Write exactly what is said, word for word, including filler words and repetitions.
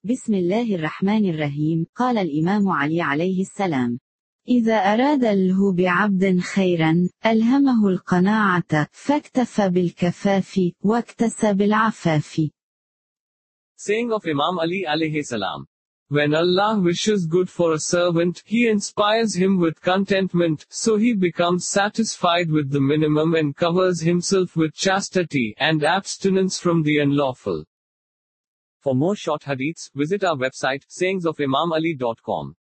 بسم الله الرحمن الرحيم. قال الإمام علي عليه السلام: إذا أراد الله بعبد خيرا ألهمه القناعة فاكتفى بالكفاف واكتسى بالعفاف. Saying of Imam Ali alayhi salam. When Allah wishes good for a servant, He inspires him with contentment, so he becomes satisfied with the minimum and covers himself with chastity and abstinence from the unlawful. For more short hadiths, visit our website sayings of imam ali dot com.